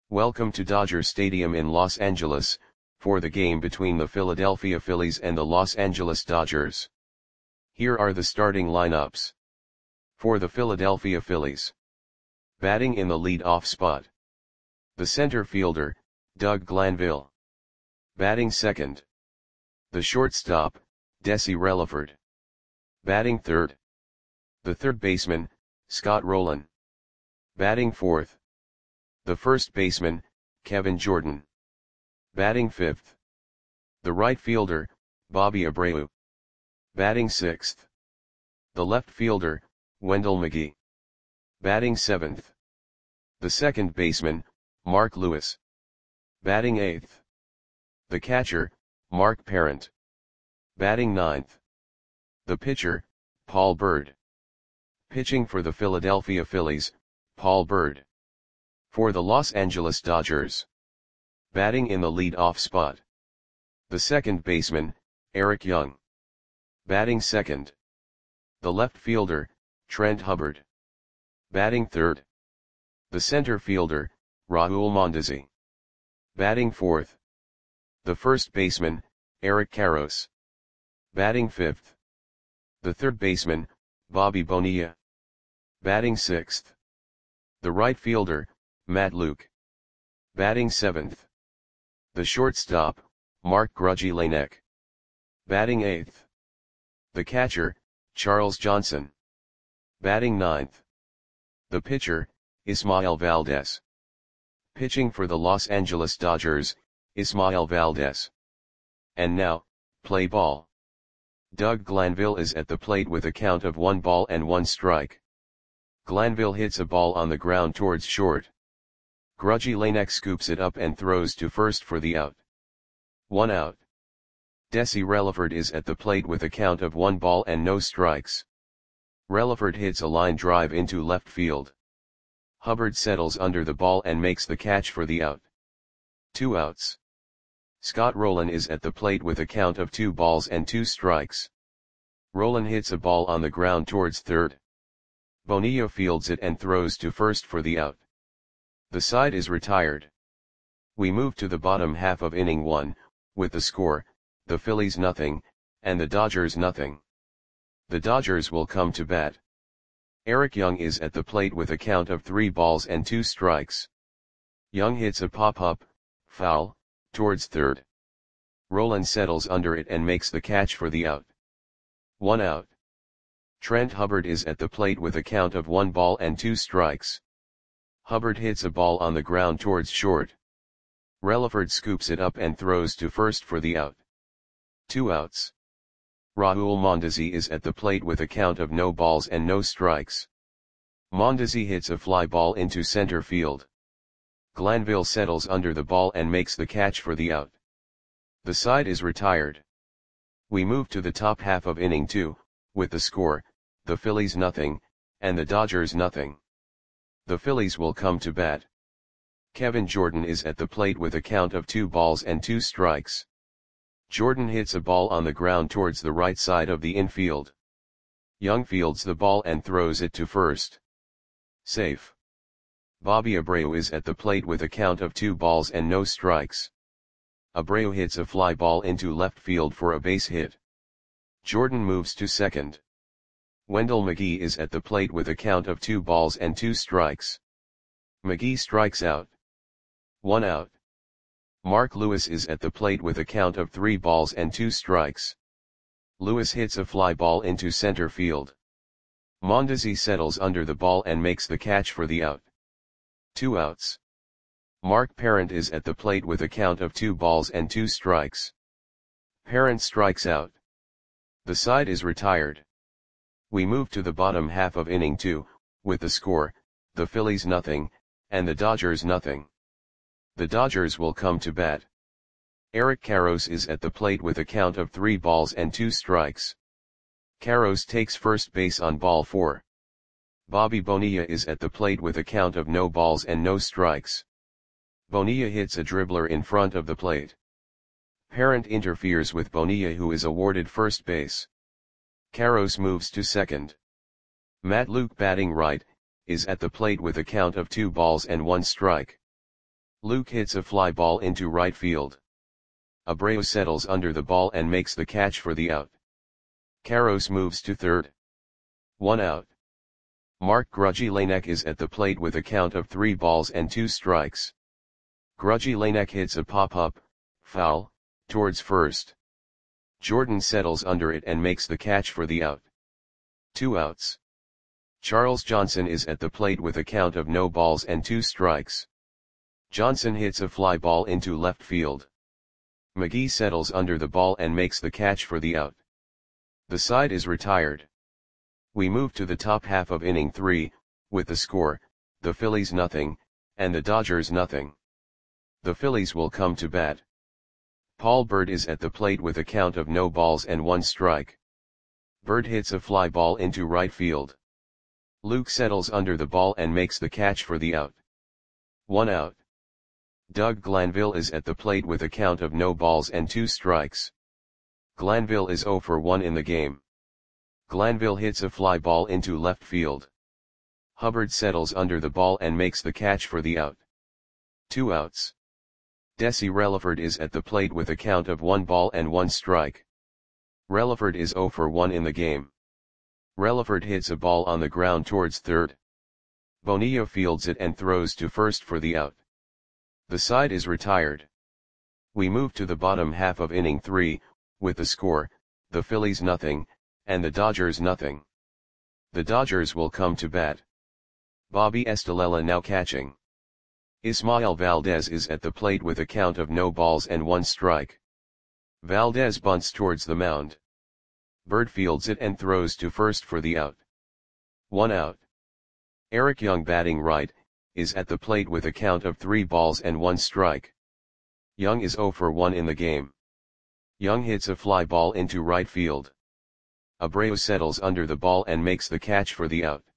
Welcome to Dodger Stadium in Los Angeles, for the game between the Philadelphia Phillies and the Los Angeles Dodgers. Here are the starting lineups. For the Philadelphia Phillies. Batting in the lead-off spot. The center fielder, Doug Glanville. Batting second. The shortstop, Desi Relaford. Batting third. The third baseman, Scott Rolen. Batting fourth. The first baseman, Kevin Jordan. Batting fifth. The right fielder, Bobby Abreu. Batting sixth. The left fielder, Wendell Magee. Batting seventh. The second baseman, Mark Lewis. Batting eighth. The catcher, Mark Parent. Batting ninth. The pitcher, Paul Bird. Pitching for the Philadelphia Phillies, Paul Bird. For the Los Angeles Dodgers. Batting in the lead-off spot. The second baseman, Eric Young. Batting second. The left fielder, Trent Hubbard. Batting third. The center fielder, Raul Mondesi. Batting fourth. The first baseman, Eric Karros. Batting fifth. The third baseman, Bobby Bonilla. Batting sixth. The right fielder, Matt Luke. Batting seventh. The shortstop, Mark Grudzielanek. Batting eighth. The catcher, Charles Johnson. Batting ninth. The pitcher, Ismael Valdez. Pitching for the Los Angeles Dodgers, Ismael Valdez. And now, play ball. Doug Glanville is at the plate with a count of 1 ball and 1 strike. Glanville hits a ball on the ground towards short. Grudzielanek scoops it up and throws to first for the out. 1 out. Desi Relaford is at the plate with a count of 1 ball and no strikes. Relaford hits a line drive into left field. Hubbard settles under the ball and makes the catch for the out. 2 outs. Scott Rolen is at the plate with a count of 2 balls and 2 strikes. Rolen hits a ball on the ground towards third. Bonilla fields it and throws to first for the out. The side is retired. We move to the bottom half of inning 1, with the score, the Phillies nothing, and the Dodgers nothing. The Dodgers will come to bat. Eric Young is at the plate with a count of 3 balls and 2 strikes. Young hits a pop-up, foul, towards third. Rolen settles under it and makes the catch for the out. 1 out. Trent Hubbard is at the plate with a count of 1 ball and 2 strikes. Hubbard hits a ball on the ground towards short. Relaford scoops it up and throws to first for the out. 2 outs. Raul Mondesi is at the plate with a count of no balls and no strikes. Mondesi hits a fly ball into center field. Glanville settles under the ball and makes the catch for the out. The side is retired. We move to the top half of inning 2, with the score, the Phillies nothing, and the Dodgers nothing. The Phillies will come to bat. Kevin Jordan is at the plate with a count of 2 balls and 2 strikes. Jordan hits a ball on the ground towards the right side of the infield. Young fields the ball and throws it to first. Safe. Bobby Abreu is at the plate with a count of 2 balls and no strikes. Abreu hits a fly ball into left field for a base hit. Jordan moves to second. Wendell Magee is at the plate with a count of 2 balls and 2 strikes. Magee strikes out. 1 out. Mark Lewis is at the plate with a count of 3 balls and 2 strikes. Lewis hits a fly ball into center field. Mondesi settles under the ball and makes the catch for the out. 2 outs. Mark Parent is at the plate with a count of 2 balls and 2 strikes. Parent strikes out. The side is retired. We move to the bottom half of inning 2, with the score, the Phillies nothing, and the Dodgers nothing. The Dodgers will come to bat. Eric Karros is at the plate with a count of 3 balls and 2 strikes. Karros takes first base on ball 4. Bobby Bonilla is at the plate with a count of no balls and no strikes. Bonilla hits a dribbler in front of the plate. Parent interferes with Bonilla, who is awarded first base. Karros moves to second. Matt Luke, batting right, is at the plate with a count of 2 balls and 1 strike. Luke hits a fly ball into right field. Abreu settles under the ball and makes the catch for the out. Carros moves to third. 1 out. Mark Grujillanek is at the plate with a count of 3 balls and 2 strikes. Grujillanek hits a pop-up, foul, towards first. Jordan settles under it and makes the catch for the out. 2 outs. Charles Johnson is at the plate with a count of no balls and 2 strikes. Johnson hits a fly ball into left field. McGee settles under the ball and makes the catch for the out. The side is retired. We move to the top half of inning 3, with the score, the Phillies nothing, and the Dodgers nothing. The Phillies will come to bat. Paul Bird is at the plate with a count of no balls and 1 strike. Bird hits a fly ball into right field. Luke settles under the ball and makes the catch for the out. 1 out. Doug Glanville is at the plate with a count of no balls and 2 strikes. Glanville is 0 for 1 in the game. Glanville hits a fly ball into left field. Hubbard settles under the ball and makes the catch for the out. 2 outs. Desi Relaford is at the plate with a count of 1 ball and 1 strike. Relaford is 0 for 1 in the game. Relaford hits a ball on the ground towards third. Bonilla fields it and throws to first for the out. The side is retired. We move to the bottom half of inning 3, with the score, the Phillies nothing, and the Dodgers nothing. The Dodgers will come to bat. Bobby Estalella now catching. Ismael Valdez is at the plate with a count of no balls and 1 strike. Valdez bunts towards the mound. Bird fields it and throws to first for the out. 1 out. Eric Young batting right, is at the plate with a count of 3 balls and 1 strike. Young is 0 for 1 in the game. Young hits a fly ball into right field. Abreu settles under the ball and makes the catch for the out.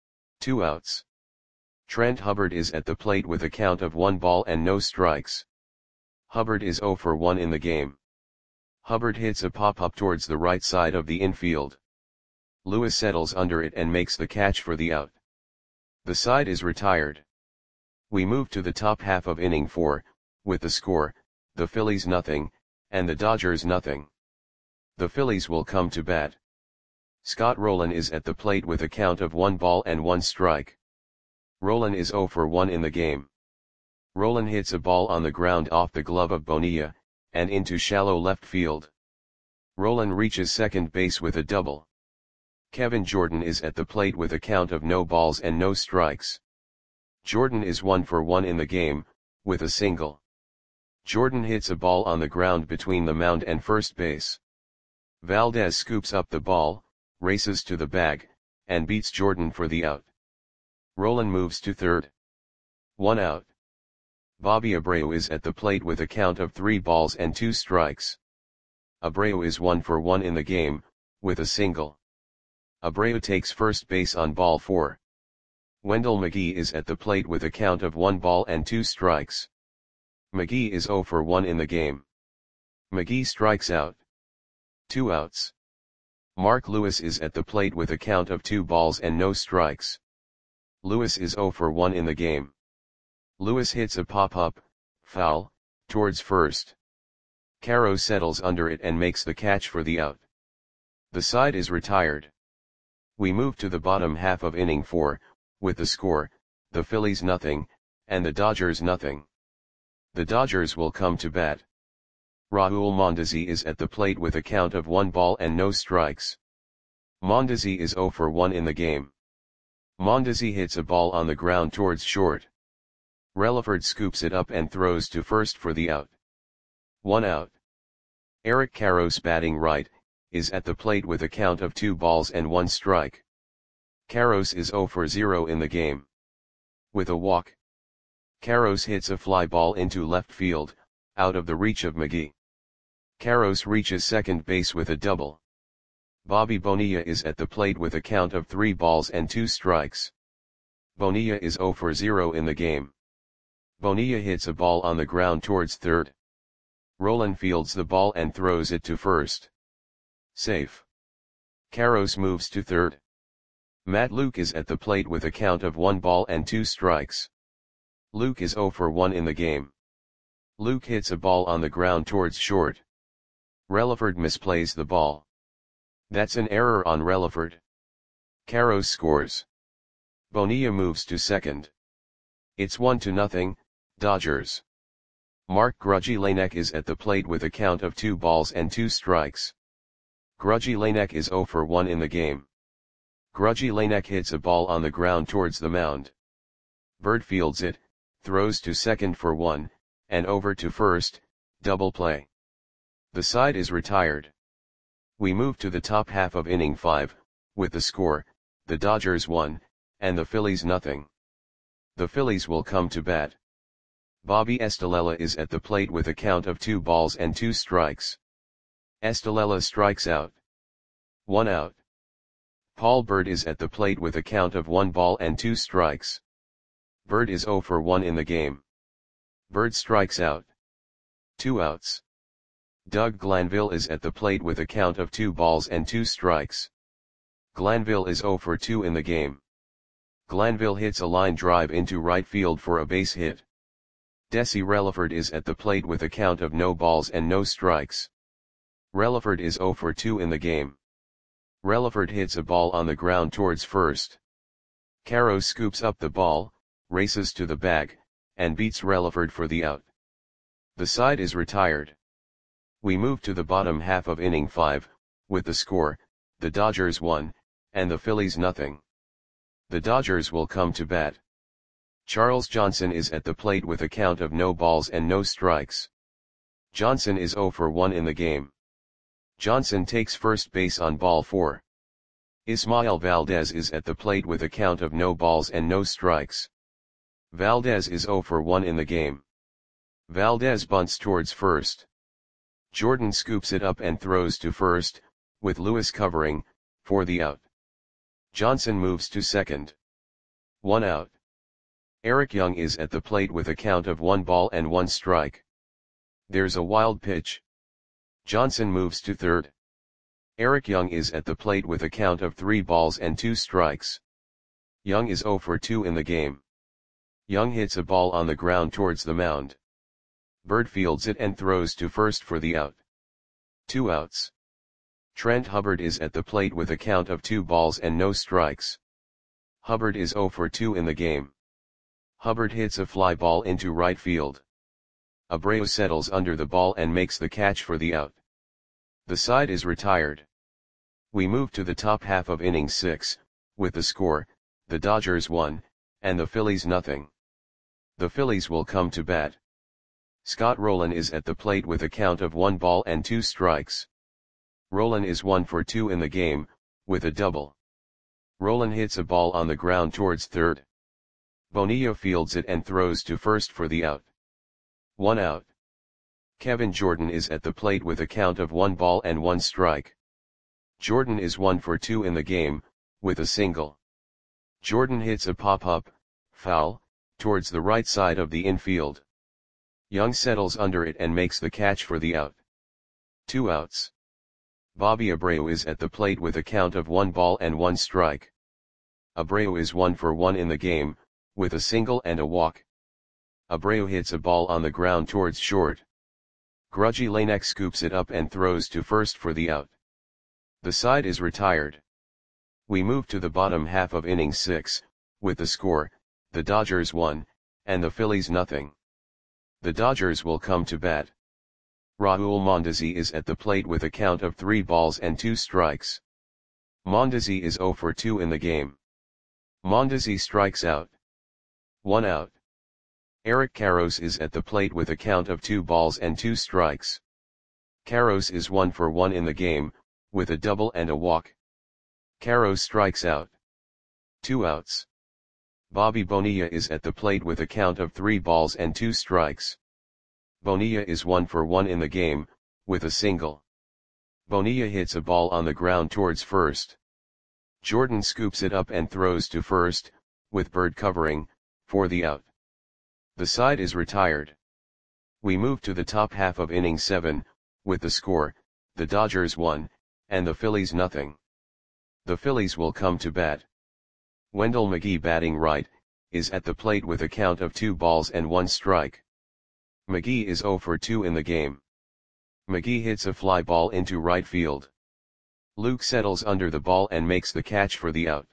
2 outs. Trent Hubbard is at the plate with a count of 1 ball and no strikes. Hubbard is 0 for 1 in the game. Hubbard hits a pop-up towards the right side of the infield. Lewis settles under it and makes the catch for the out. The side is retired. We move to the top half of inning 4, with the score, the Phillies nothing, and the Dodgers nothing. The Phillies will come to bat. Scott Rowland is at the plate with a count of 1 ball and 1 strike. Rowland is 0 for 1 in the game. Rowland hits a ball on the ground off the glove of Bonilla, and into shallow left field. Rowland reaches second base with a double. Kevin Jordan is at the plate with a count of no balls and no strikes. Jordan is 1 for 1 in the game, with a single. Jordan hits a ball on the ground between the mound and first base. Valdez scoops up the ball, races to the bag, and beats Jordan for the out. Rowland moves to third. 1 out. Bobby Abreu is at the plate with a count of 3 balls and 2 strikes. Abreu is 1 for 1 in the game, with a single. Abreu takes first base on ball 4. Wendell McGee is at the plate with a count of 1 ball and 2 strikes. McGee is 0 for 1 in the game. McGee strikes out. 2 outs. Mark Lewis is at the plate with a count of 2 balls and no strikes. Lewis is 0 for 1 in the game. Lewis hits a pop-up, foul, towards first. Caro settles under it and makes the catch for the out. The side is retired. We move to the bottom half of inning 4, with the score, the Phillies nothing, and the Dodgers nothing. The Dodgers will come to bat. Raul Mondesi is at the plate with a count of 1 ball and no strikes. Mondesi is 0 for 1 in the game. Mondesi hits a ball on the ground towards short. Relaford scoops it up and throws to first for the out. 1 out. Eric Karros batting right, is at the plate with a count of 2 balls and 1 strike. Karros is 0 for 0 in the game. With a walk. Karros hits a fly ball into left field, out of the reach of McGee. Karros reaches second base with a double. Bobby Bonilla is at the plate with a count of 3 balls and 2 strikes. Bonilla is 0 for 0 in the game. Bonilla hits a ball on the ground towards third. Rowland fields the ball and throws it to first. Safe. Karros moves to third. Matt Luke is at the plate with a count of 1 ball and 2 strikes. Luke is 0 for 1 in the game. Luke hits a ball on the ground towards short. Relaford misplays the ball. That's an error on Relaford. Carros scores. Bonilla moves to second. It's 1-0, Dodgers. Mark Grudzielanek is at the plate with a count of 2 balls and 2 strikes. Grudzielanek is 0 for 1 in the game. Grudzielanek hits a ball on the ground towards the mound. Bird fields it, throws to second for 1, and over to first, double play. The side is retired. We move to the top half of inning 5, with the score, the Dodgers 1, and the Phillies nothing. The Phillies will come to bat. Bobby Estalella is at the plate with a count of 2 balls and 2 strikes. Estalella strikes out. 1 out. Paul Bird is at the plate with a count of 1 ball and 2 strikes. Bird is 0 for 1 in the game. Bird strikes out. 2 outs. Doug Glanville is at the plate with a count of 2 balls and 2 strikes. Glanville is 0 for 2 in the game. Glanville hits a line drive into right field for a base hit. Desi Relaford is at the plate with a count of no balls and no strikes. Relaford is 0 for 2 in the game. Relaford hits a ball on the ground towards first. Carros scoops up the ball, races to the bag, and beats Relaford for the out. The side is retired. We move to the bottom half of inning 5, with the score, the Dodgers 1, and the Phillies nothing. The Dodgers will come to bat. Charles Johnson is at the plate with a count of no balls and no strikes. Johnson is 0 for 1 in the game. Johnson takes first base on ball 4. Ismael Valdez is at the plate with a count of no balls and no strikes. Valdez is 0 for 1 in the game. Valdez bunts towards first. Jordan scoops it up and throws to first, with Lewis covering, for the out. Johnson moves to second. 1 out. Eric Young is at the plate with a count of 1 ball and 1 strike. There's a wild pitch. Johnson moves to third. Eric Young is at the plate with a count of 3 balls and 2 strikes. Young is 0 for 2 in the game. Young hits a ball on the ground towards the mound. Bird fields it and throws to first for the out. 2 outs. Trent Hubbard is at the plate with a count of 2 balls and no strikes. Hubbard is 0 for 2 in the game. Hubbard hits a fly ball into right field. Abreu settles under the ball and makes the catch for the out. The side is retired. We move to the top half of inning 6, with the score, the Dodgers 1, and the Phillies nothing. The Phillies will come to bat. Scott Rowland is at the plate with a count of 1 ball and 2 strikes. Rowland is 1 for 2 in the game, with a double. Rowland hits a ball on the ground towards third. Bonilla fields it and throws to first for the out. 1 out. Kevin Jordan is at the plate with a count of 1 ball and 1 strike. Jordan is 1 for 2 in the game, with a single. Jordan hits a pop-up, foul, towards the right side of the infield. Young settles under it and makes the catch for the out. 2 outs. Bobby Abreu is at the plate with a count of 1 ball and 1 strike. Abreu is 1 for 1 in the game, with a single and a walk. Abreu hits a ball on the ground towards short. Grudzielanek scoops it up and throws to first for the out. The side is retired. We move to the bottom half of inning 6, with the score, the Dodgers 1, and the Phillies nothing. The Dodgers will come to bat. Raul Mondesi is at the plate with a count of 3 balls and 2 strikes. Mondesi is 0 for 2 in the game. Mondesi strikes out. 1 out. Eric Carros is at the plate with a count of 2 balls and 2 strikes. Carros is 1 for 1 in the game, with a double and a walk. Carros strikes out. 2 outs. Bobby Bonilla is at the plate with a count of 3 balls and 2 strikes. Bonilla is 1 for 1 in the game, with a single. Bonilla hits a ball on the ground towards first. Jordan scoops it up and throws to first, with Bird covering, for the out. The side is retired. We move to the top half of inning 7, with the score, the Dodgers 1, and the Phillies nothing. The Phillies will come to bat. Wendell McGee batting right, is at the plate with a count of 2 balls and 1 strike. McGee is 0 for 2 in the game. McGee hits a fly ball into right field. Luke settles under the ball and makes the catch for the out.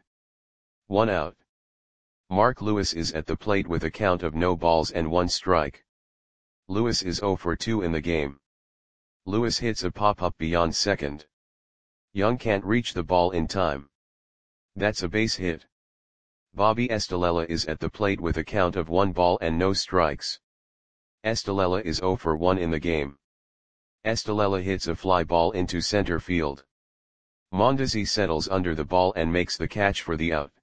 1 out. Mark Lewis is at the plate with a count of no balls and 1 strike. Lewis is 0 for 2 in the game. Lewis hits a pop-up beyond second. Young can't reach the ball in time. That's a base hit. Bobby Estalella is at the plate with a count of 1 ball and no strikes. Estalella is 0 for 1 in the game. Estalella hits a fly ball into center field. Mondesi settles under the ball and makes the catch for the out.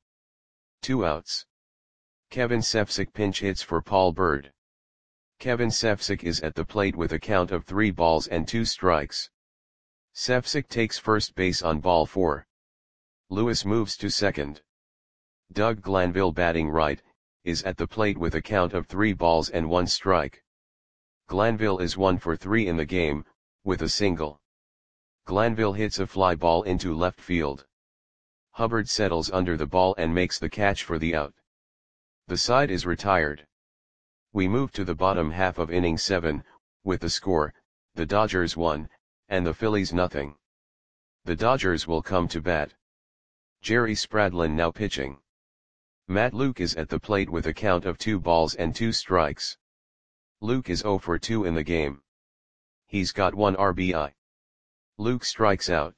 2 outs. Kevin Sefcik pinch hits for Paul Bird. Kevin Sefcik is at the plate with a count of 3 balls and 2 strikes. Sefcik takes first base on ball 4. Lewis moves to second. Doug Glanville, batting right, is at the plate with a count of 3 balls and 1 strike. Glanville is 1 for 3 in the game, with a single. Glanville hits a fly ball into left field. Hubbard settles under the ball and makes the catch for the out. The side is retired. We move to the bottom half of inning 7, with the score, the Dodgers 1, and the Phillies nothing. The Dodgers will come to bat. Jerry Spradlin now pitching. Matt Luke is at the plate with a count of 2 balls and 2 strikes. Luke is 0 for 2 in the game. He's got 1 RBI. Luke strikes out.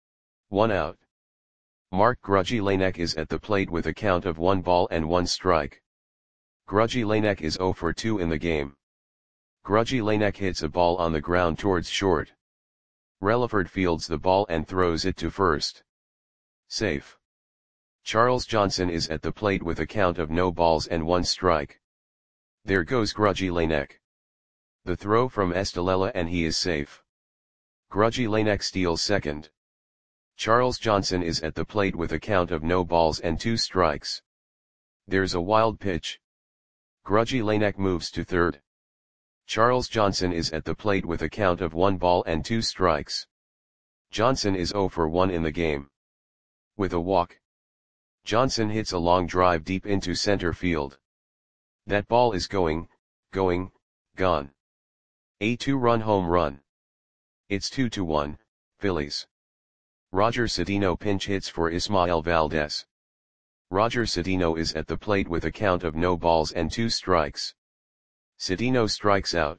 1 out. Mark Grudzielanek is at the plate with a count of 1 ball and 1 strike. Grudzielanek is 0 for 2 in the game. Grudzielanek hits a ball on the ground towards short. Relaford fields the ball and throws it to first. Safe. Charles Johnson is at the plate with a count of no balls and 1 strike. There goes Grudzielanek. The throw from Estalella and he is safe. Grudzielanek steals second. Charles Johnson is at the plate with a count of no balls and 2 strikes. There's a wild pitch. Grudzielanek moves to third. Charles Johnson is at the plate with a count of 1 ball and 2 strikes. Johnson is 0 for 1 in the game. With a walk. Johnson hits a long drive deep into center field. That ball is going, gone. A 2-run home run. It's 2-1, Phillies. Roger Cedeno pinch hits for Ismael Valdez. Roger Cedeno is at the plate with a count of no balls and 2 strikes. Cedeno strikes out.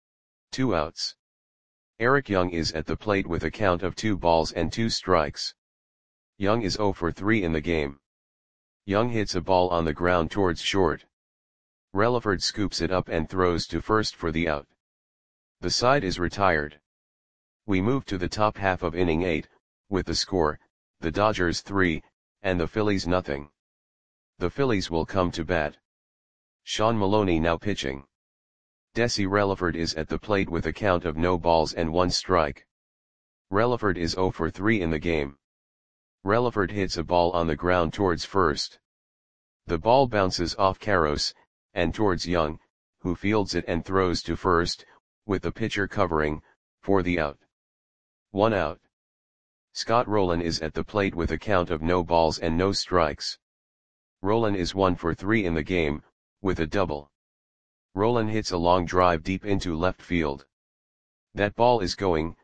2 outs. Eric Young is at the plate with a count of 2 balls and 2 strikes. Young is 0 for 3 in the game. Young hits a ball on the ground towards short. Relaford scoops it up and throws to first for the out. The side is retired. We move to the top half of inning 8, with the score, the Dodgers 3, and the Phillies nothing. The Phillies will come to bat. Sean Maloney now pitching. Desi Relaford is at the plate with a count of no balls and 1 strike. Relaford is 0 for 3 in the game. Relaford hits a ball on the ground towards first. The ball bounces off Karros, and towards Young, who fields it and throws to first, with the pitcher covering, for the out. 1 out. Scott Rowland is at the plate with a count of no balls and no strikes. Rowland is 1 for 3 in the game, with a double. Rowland hits a long drive deep into left field. That ball is going,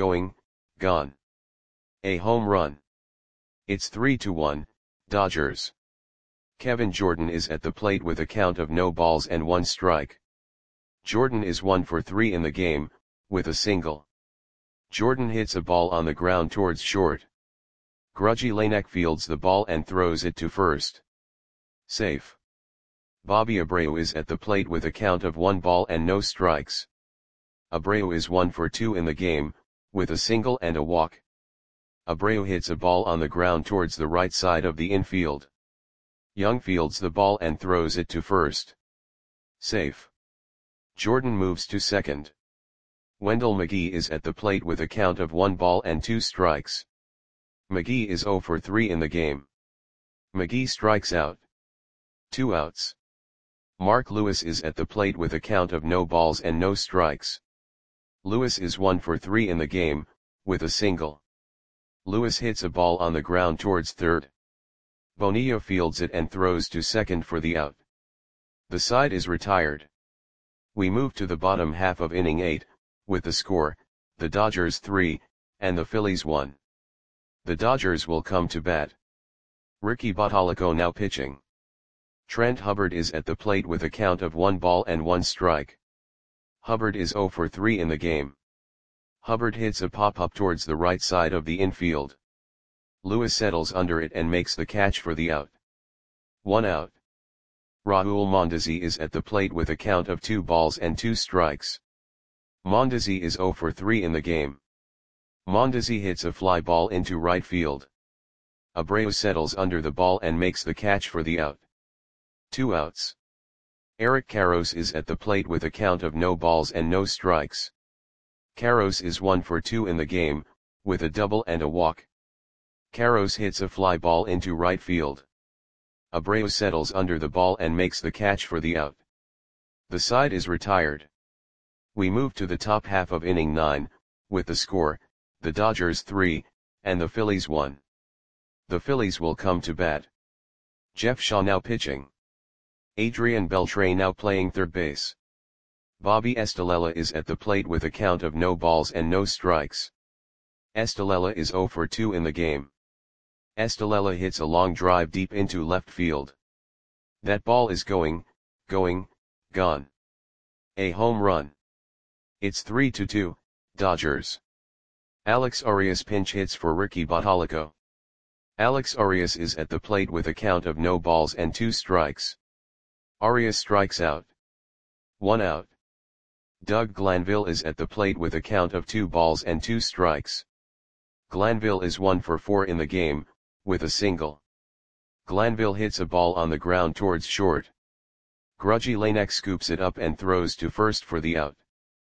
gone. A home run. It's 3-1, Dodgers. Kevin Jordan is at the plate with a count of no balls and 1 strike. Jordan is 1 for 3 in the game, with a single. Jordan hits a ball on the ground towards short. Grudzielanek fields the ball and throws it to first. Safe. Bobby Abreu is at the plate with a count of 1 ball and no strikes. Abreu is 1 for 2 in the game, with a single and a walk. Abreu hits a ball on the ground towards the right side of the infield. Young fields the ball and throws it to first. Safe. Jordan moves to second. Wendell McGee is at the plate with a count of 1 ball and 2 strikes. McGee is 0 for 3 in the game. McGee strikes out. 2 outs. Mark Lewis is at the plate with a count of no balls and no strikes. Lewis is 1 for 3 in the game, with a single. Lewis hits a ball on the ground towards third. Bonilla fields it and throws to second for the out. The side is retired. We move to the bottom half of inning 8, with the score, the Dodgers 3, and the Phillies 1. The Dodgers will come to bat. Ricky Bottalico now pitching. Trent Hubbard is at the plate with a count of 1 ball and 1 strike. Hubbard is 0 for 3 in the game. Hubbard hits a pop-up towards the right side of the infield. Lewis settles under it and makes the catch for the out. 1 out. Raul Mondesi is at the plate with a count of 2 balls and 2 strikes. Mondesi is 0 for 3 in the game. Mondesi hits a fly ball into right field. Abreu settles under the ball and makes the catch for the out. 2 outs. Eric Karros is at the plate with a count of no balls and no strikes. Karros is 1 for 2 in the game, with a double and a walk. Karros hits a fly ball into right field. Abreu settles under the ball and makes the catch for the out. The side is retired. We move to the top half of inning 9, with the score, the Dodgers 3, and the Phillies 1. The Phillies will come to bat. Jeff Shaw now pitching. Adrian Beltre now playing third base. Bobby Estalella is at the plate with a count of no balls and no strikes. Estalella is 0 for 2 in the game. Estalella hits a long drive deep into left field. That ball is going, gone. A home run. It's 3-2, Dodgers. Alex Arias pinch hits for Ricky Bottalico. Alex Arias is at the plate with a count of no balls and 2 strikes. Arias strikes out. 1 out. Doug Glanville is at the plate with a count of 2 balls and 2 strikes. Glanville is 1 for 4 in the game, with a single. Glanville hits a ball on the ground towards short. Grudgy Lanek scoops it up and throws to first for the out.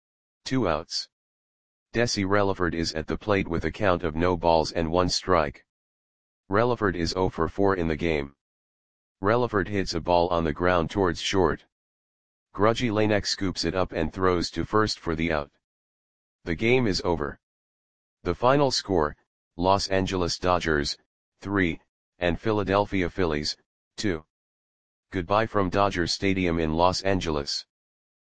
2 outs. Desi Relaford is at the plate with a count of no balls and 1 strike. Relaford is 0 for 4 in the game. Relaford hits a ball on the ground towards short. Grudgy Lanek scoops it up and throws to first for the out. The game is over. The final score, Los Angeles Dodgers, 3, and Philadelphia Phillies, 2. Goodbye from Dodger Stadium in Los Angeles.